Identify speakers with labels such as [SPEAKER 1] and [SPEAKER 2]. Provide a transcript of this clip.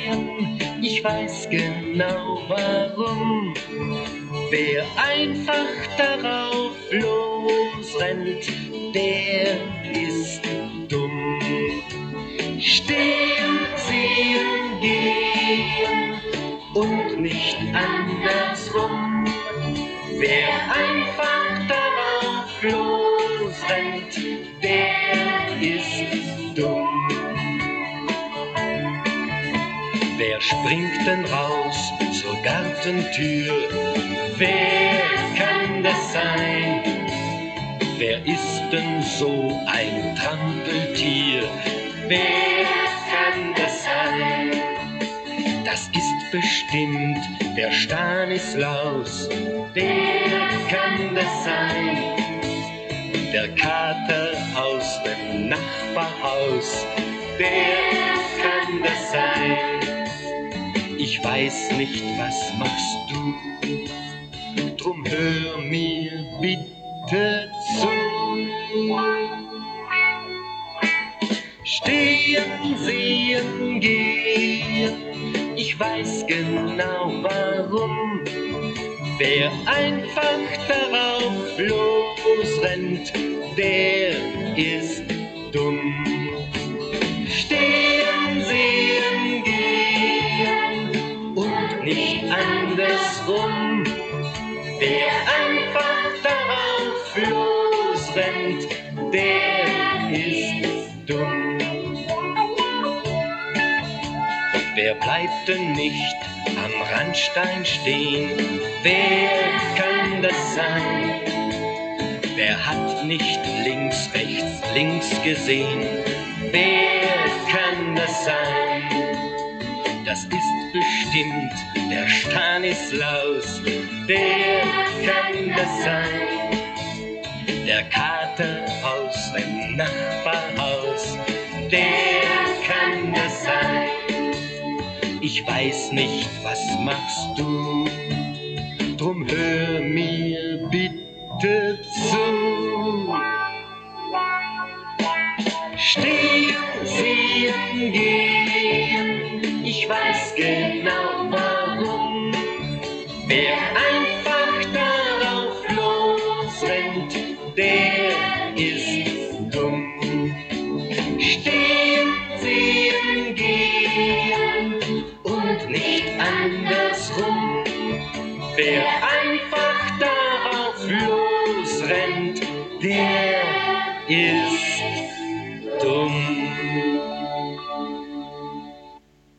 [SPEAKER 1] gehen, ich weiß genau warum. Wer einfach darauf losrennt, der ist dumm. Stehen, sehen, gehen und nicht andersrum. Wer einfach darauf losrennt, der ist dumm. Wer springt denn raus zur Gartentür? Wer kann das sein? Wer ist denn so ein Trampeltier? Wer kann das sein? Das ist bestimmt der Stanislaus. Wer kann das sein? Der Kater aus dem Nachbarhaus. Wer kann das sein? Ich weiß nicht, was machst du, drum hör mir bitte zu. Stehen, sehen, gehen, ich weiß genau warum. Wer einfach darauf losrennt, der ist dumm. Stehen, sehen, gehen und nicht andersrum. Wer einfach darauf losrennt, der ist dumm. Wer bleibt denn nicht am Randstein stehen? Wer kann das sein? Wer hat nicht links, rechts, links gesehen? Wer kann das sein? Das ist bestimmt der Stanislaus. Wer kann das sein? Der Kater aus dem Nachbarhaus. Der kann das sein? Ich weiß nicht, was machst du, drum hör mir bitte zu. Stehen, sehen, gehen, ich weiß genau warum. Wer einfach darauf losrennt, der ist dumm. Stehen, sehen, gehen und nicht andersrum. Wer einfach darauf losrennt, der ist